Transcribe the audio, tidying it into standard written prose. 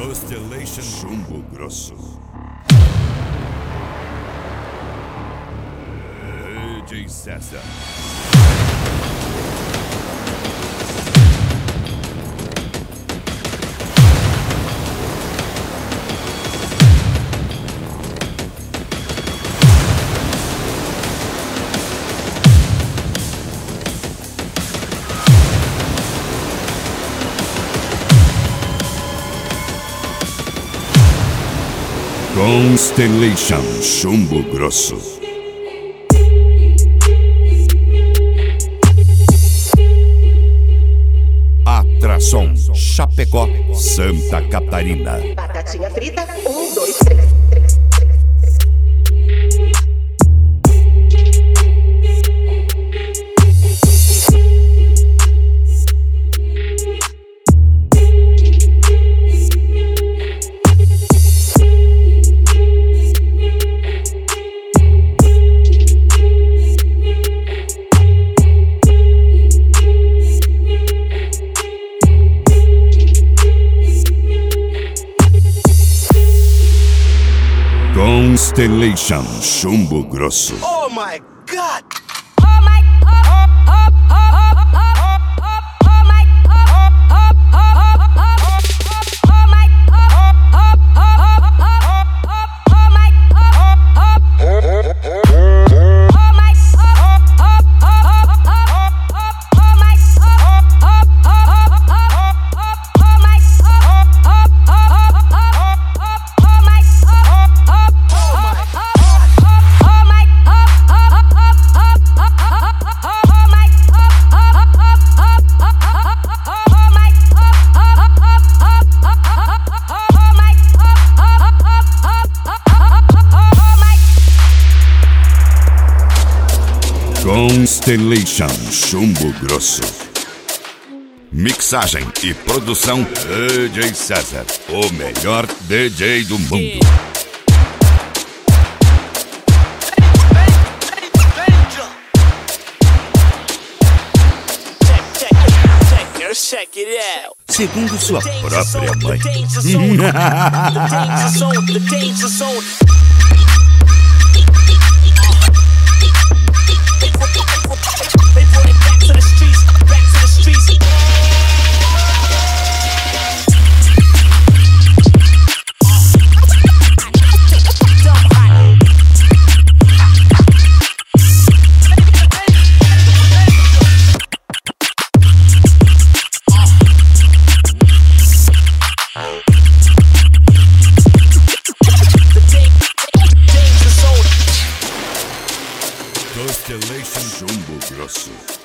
Constellation Chumbo Grosso. DJ César. Constellation Chumbo Grosso. Atração Chapecó, Santa Catarina. Batatinha frita, 1, 2, 3. Constellation Chumbo Grosso. Oh my God! Constellation Chumbo Grosso. Mixagem e produção DJ César, o melhor DJ do mundo. Check it out. Segundo sua própria mãe. Constellation Chumbo Grosso.